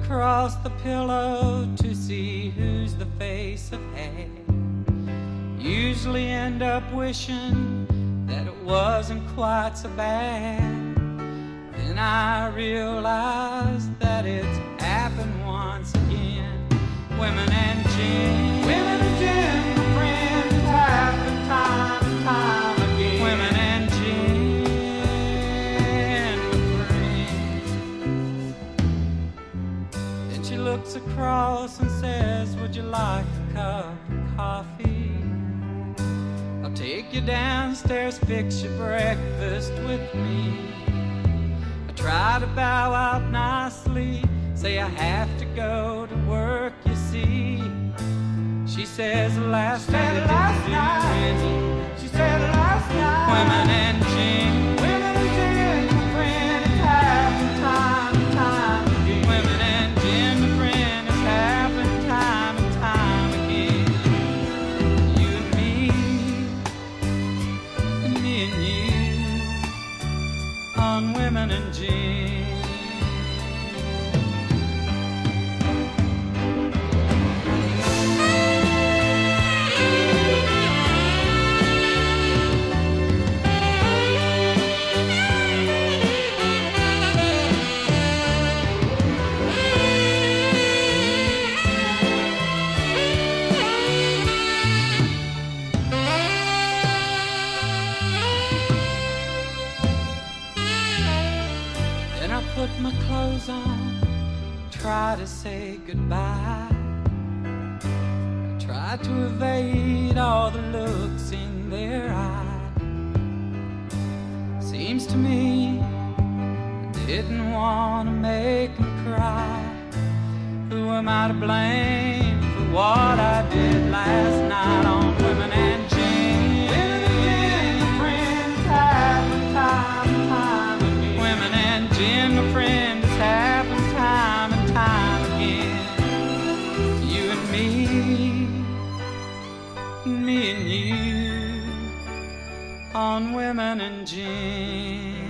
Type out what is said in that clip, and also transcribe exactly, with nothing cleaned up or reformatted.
across the pillow to see who's the face of hay. Usually end up wishing that it wasn't quite so bad. Then I realized that it's happened once again. Women and gin, women and gin, my friend, it's happened time and time again. Women and gin, my friend. Then she looks across and says, would you like a cup of coffee? I'll take you downstairs, fix your breakfast with me. I try to bow out nicely, say I have to go to work, you see. She says last night, last night. She said last night. Women and gin, women and gin, my friend, it's happened time and time again. Women and gin, my friend, it's happened time and time again. You and me, and me and you, on women and gin. Put my clothes on, try to say goodbye. I try to evade all the looks in their eyes. Seems to me I didn't want to make them cry. Who am I to blame for what I did last night on women and gin? Women and gin, my friend, time and time and time again. Women and gin, my friend, it's happened time and time again. You and me, me and you, on women and gin.